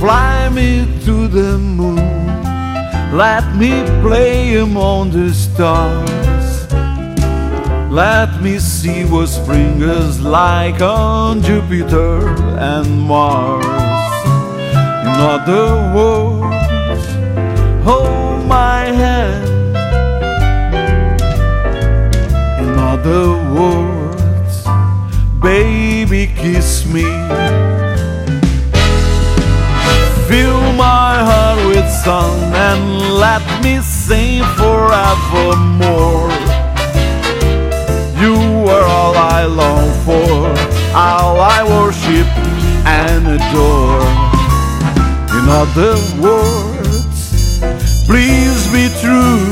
Fly me to the moon, let me play among the stars. Let me see what spring is like on Jupiter and Mars. In other words, hold my hand. In other words, baby, kiss me. Fill my heart with song and let me sing forevermore. You are all I long for, all I worship and adore. In other words, please be true.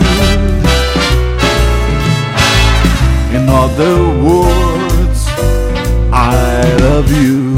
In other words, I love you.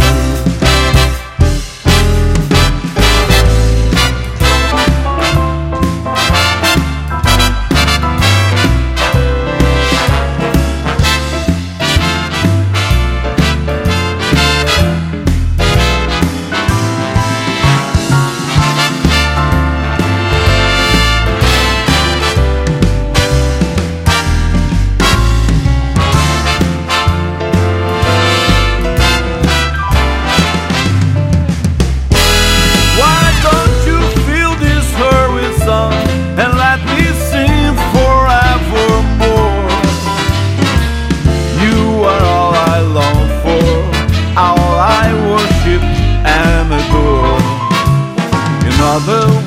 Other